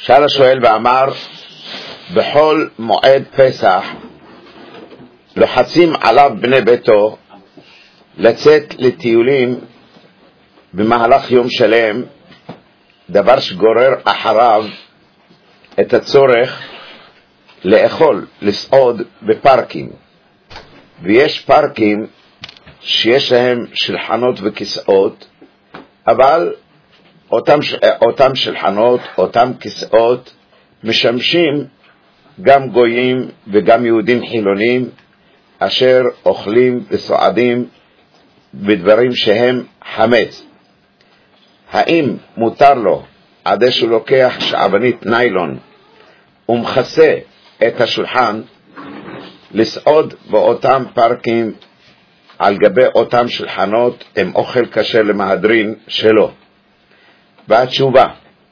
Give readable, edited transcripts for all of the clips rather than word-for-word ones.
שאל השואל ואמר, בכל מועד פסח לוחצים עליו בני ביתו לצאת לטיולים במהלך יום שלם, דבר שגורר אחריו את הצורך לאכול, לסעוד בפארקים. ויש פארקים שיש להם שולחנות וכיסאות, אבל אותם שולחנות, אותם כיסאות משמשים גם גויים וגם יהודים חילונים אשר אוכלים וסועדים בדברים שהם חמץ. האם מותר לו עד שהוא לוקח שעבנית ניילון ומכסה את השולחן לסעוד באותם פארקים על גבי אותם שולחנות עם אוכל כשר למהדרין שלו? והתשובה,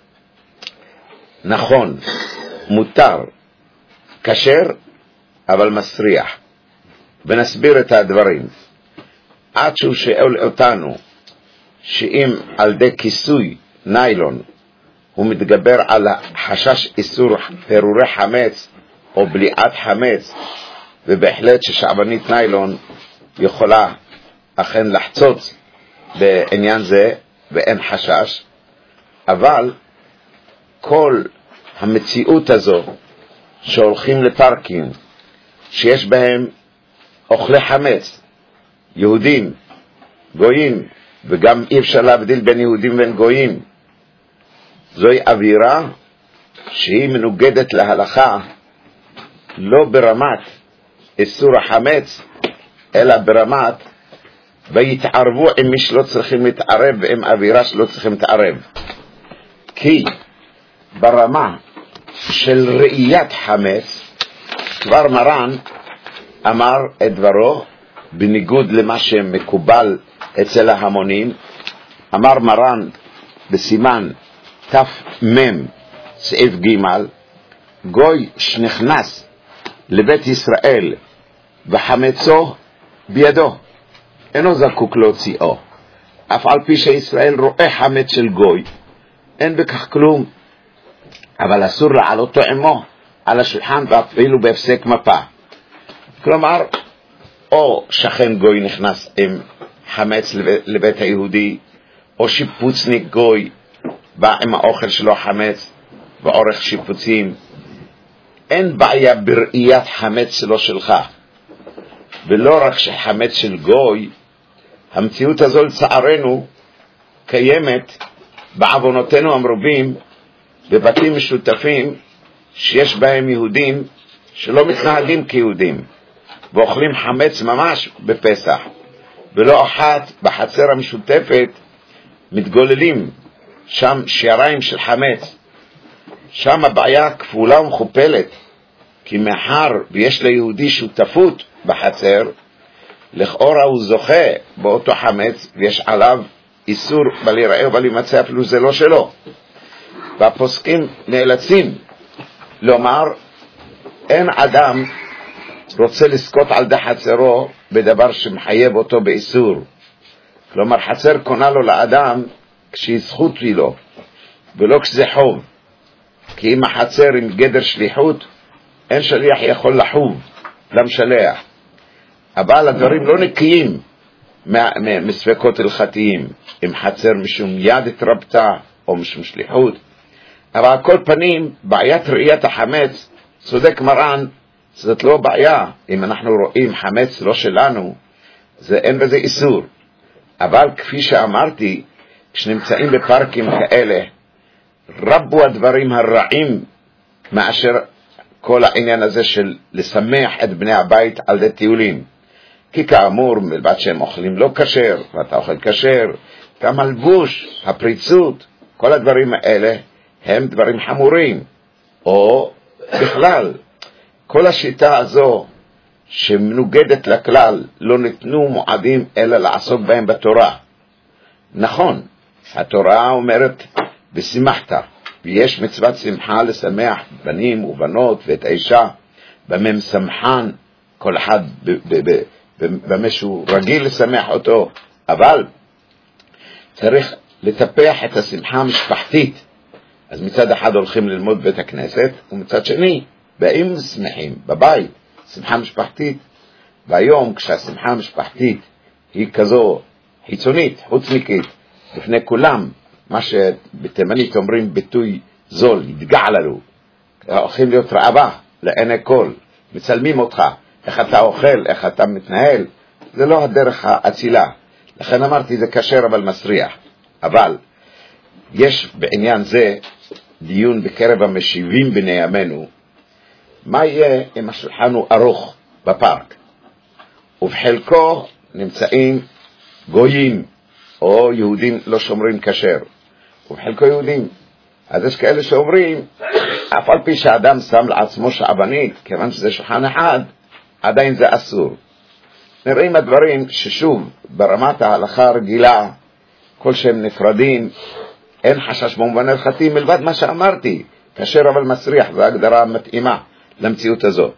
נכון, מותר, כשר אבל מסריח. ונסביר את הדברים. עד שהוא שאל אותנו שאם על די כיסוי ניילון הוא מתגבר על חשש איסור פירורי חמץ או בליעת חמץ, ובהחלט ששעבנית ניילון יכולה אכן לחצוץ בעניין זה ואין חשש, אבל כל המציאות הזו שהולכים לפארקים שיש בהם אוכלי חמץ, יהודים, גויים, וגם אי אפשר להבדיל בין יהודים ובין גויים, זוהי אווירה שהיא מנוגדת להלכה, לא ברמת איסור החמץ, אלא ברמת ויתערבו עם מי שלא צריכים להתערב ועם אווירה שלא צריכים להתערב. כי ברמה של ראיית חמץ כבר מרן אמר את דברו בניגוד למה שמקובל אצל ההמונים. אמר מרן בסימן תמם סעיף ג', גוי שנכנס לבית ישראל וחמצו בידו אינו זקוק להוציאו, אף על פי שישראל רואה חמץ של גוי, אין בכך כלום, אבל אסור לעלותו עמו על השולחן ואפילו בהפסק מפה. כלומר, או שכן גוי נכנס עם חמץ לבית היהודי, או שיפוצניק גוי בא עם האוכל שלו חמץ ועורך שיפוצים, אין בעיה בראיית חמץ שלו שלך. ולא רק שחמץ של גוי, המציאות הזו לצערנו קיימת בעוונותינו המרובים בבתים משותפים שיש בהם יהודים שלא מתנהגים כיהודים ואוכלים חמץ ממש בפסח, ולא אחת בחצר המשותפת מתגוללים שם שיריים של חמץ. שם הבעיה כפולה ומכופלת, כי מאחר ויש ליהודי שותפות בחצר, לכאורה הוא זוכה באותו חמץ ויש עליו איסור בל יראה ובל ימצא אפילו זה לא שלו. והפוסקים נאלצים לומר, אין אדם רוצה לזכות על די חצרו בדבר שמחייב אותו באיסור. כלומר חצר קונה לו לאדם כשהיא זכות לו ולא כשזה חוב, כי אם החצר עם גדר שליחות אין שליח יכול לחוב למשלח. אבל הדברים לא נקיים מספקות הלכתיים, אם חצר משום יד התרבתה או משום שליחות. אבל על כל פנים בעיית ראיית החמץ, צודק מרן, זאת לא בעיה. אם אנחנו רואים חמץ לא שלנו, זה אין בזה איסור. אבל כפי שאמרתי, כשנמצאים בפארקים כאלה, רבו הדברים הרעים מאשר כל העניין הזה של לשמח את בני הבית על די טיולים. כי כאמור, מלבד שהם אוכלים לא כשר, ואתה אוכל כשר, גם הלבוש, הפריצות, כל הדברים האלה הם דברים חמורים. או בכלל, כל השיטה הזו שמנוגדת לכלל, לא ניתנו מועדים אלא לעסוק בהם בתורה. נכון, התורה אומרת ושמחת, ויש מצוות שמחה לשמח בנים ובנות ואת האישה, במה משמחן כל אחד במה שהוא רגיל לשמח אותו. אבל צריך לטפח את השמחה המשפחתית, אז מצד אחד הולכים ללמוד בית הכנסת, ומצד שני באים שמחים בבית, שמחה משפחתית. והיום כשהשמחה המשפחתית היא כזו חיצונית, חוצניקית, לפני כולם, מה שבתימנית אומרים ביטוי זול, יתגע לנו, הולכים להיות רעבה לעיני כל, מצלמים אותך, איך אתה אוכל, איך אתה מתנהל, זה לא הדרך האצילה. לכן אמרתי זה כשר אבל מסריח. אבל יש בעניין זה דיון בקרב המשיבים בני ימינו, מה יהיה אם השולחן הוא ארוך בפארק ובחלקו נמצאים גויים או יהודים לא שומרים כשר ובחלקו יהודים. אז יש כאלה שאומרים אף על פי שהאדם שם לעצמו שעבנית, כיוון שזה שולחן אחד, עדיין זה אסור. נראים הדברים ששוב ברמת ההלכה הרגילה, כל שהם נפרדים, אין חשש במובן הלכתי מלבד מה שאמרתי, כשר אבל מסריח, זו הגדרה מתאימה למציאות הזאת.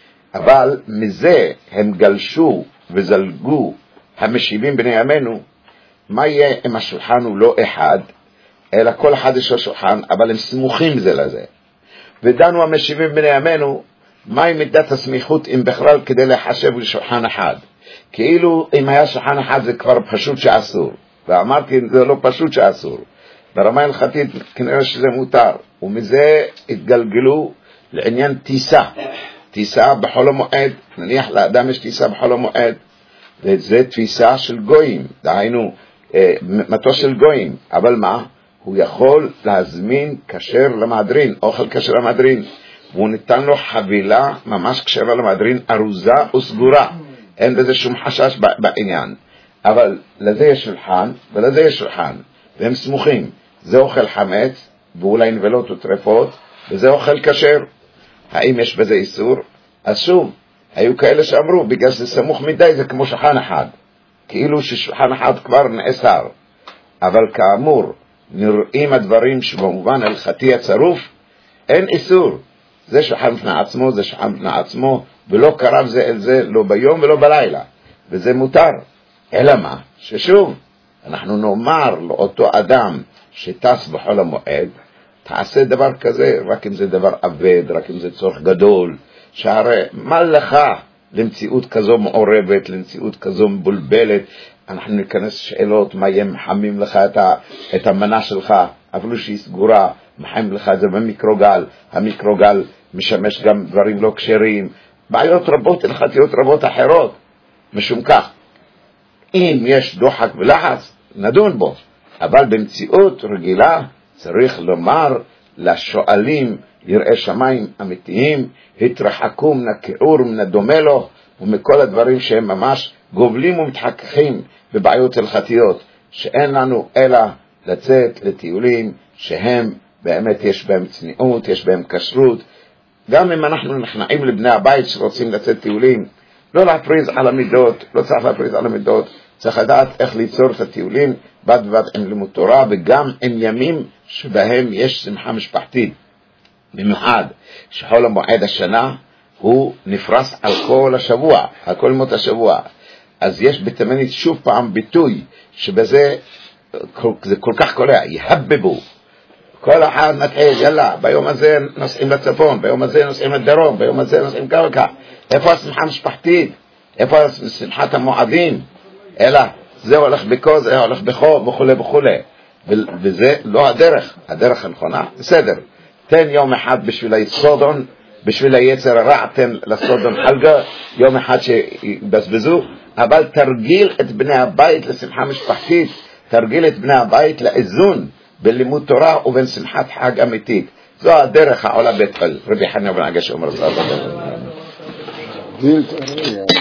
אבל מזה הם גלשו וזלגו המשיבים בני ימינו, מה יהיה אם השולחן הוא לא אחד, אלא כל אחד יש לו שולחן, אבל הם סמוכים זה לזה. ודנו המשיבים בני ימינו, מהי מידת הסמיכות אם בכלל כדי לחשב לשולחן אחד. כאילו אם היה שולחן אחד זה כבר פשוט שאסור. ואמרתי זה לא פשוט שאסור. ברמה הלכתית כנראה שזה מותר. ומזה התגלגלו לעניין טיסה. טיסה בחול המועד. נניח לאדם יש טיסה בחול המועד. וזה תפיסה של גויים. דהיינו מטוס של גויים. אבל מה? הוא יכול להזמין כשר למהדרין, אוכל כשר למהדרין. והוא ניתן לו חבילה ממש כשרה למהדרין, ארוזה וסגורה. אין בזה שום חשש בעניין. אבל לזה יש שולחן ולזה יש שולחן. והם סמוכים. זה אוכל חמץ, ואולי נבלות וטרפות, וזה אוכל כשר. האם יש בזה איסור? אז שוב, היו כאלה שאמרו, בגלל שזה סמוך מדי, זה כמו שולחן אחד. כאילו ששולחן אחד כבר נאסר. אבל כאמור, נראים הדברים שבמובן הלכתי הצרוף, אין איסור. זה שולחן בפני עצמו, זה שולחן בפני עצמו, ולא קרב זה אל זה, לא ביום ולא בלילה. וזה מותר. אלא מה? ששוב, אנחנו נאמר לאותו אדם שטס בחול המועד, תעשה דבר כזה, רק אם זה דבר עבד, רק אם זה צורך גדול, שהרי מה לך למציאות כזו מעורבת, למציאות כזו מבולבלת, אנחנו ניכנס שאלות, מה יהיה מחמים לך את המנה שלך, אפילו שהיא סגורה, מחמים לך את זה במיקרוגל, המיקרוגל משמש גם דברים לא כשרים, בעיות רבות, הלכתיות רבות אחרות, משום כך, אם יש דוחק ולחץ, נדון בו, אבל במציאות רגילה צריך לומר לשואלים, יראי שמיים אמיתיים, התרחקו מן הכיעור ומן הדומה לו, ומכל הדברים שהם ממש גובלים ומתחככים בבעיות הלכתיות, שאין לנו אלא לצאת לטיולים שהם באמת יש בהם צניעות, יש בהם כשרות. גם אם אנחנו נכנעים לבני הבית שרוצים לצאת טיולים, לא להפריז על המידות, לא צריך להפריז על המידות, צריך לדעת איך ליצור את הטיולים בד בבד עם לימוד תורה, וגם עם ימים שבהם יש שמחה משפחתית. במיוחד שחול המועד השנה הוא נפרס על כל השבוע, על כל ימות השבוע. אז יש בתימנית שוב פעם ביטוי שבזה זה כל כך קולע, יהבבו. כל אחד מתחיל, יאללה, ביום הזה נוסעים לצפון, ביום הזה נוסעים לדרום, ביום הזה נוסעים ככה. איפה השמחה המשפחתית? איפה שמחת המועדים? אלא זה הולך בכל, זה הולך בכל, וכו' וכו'. וזה לא הדרך, הדרך הנכונה, בסדר. תן יום אחד בשביל היסודון, בשביל היצר הרע, תן לסודון חלגה, יום אחד שיבזבזו, אבל תרגיל את בני הבית לשמחה משפחתית, תרגיל את בני הבית לאיזון בין לימוד תורה ובין שמחת חג אמיתית. זו הדרך העולה בית אל. רבי חניה בן עגש אומר,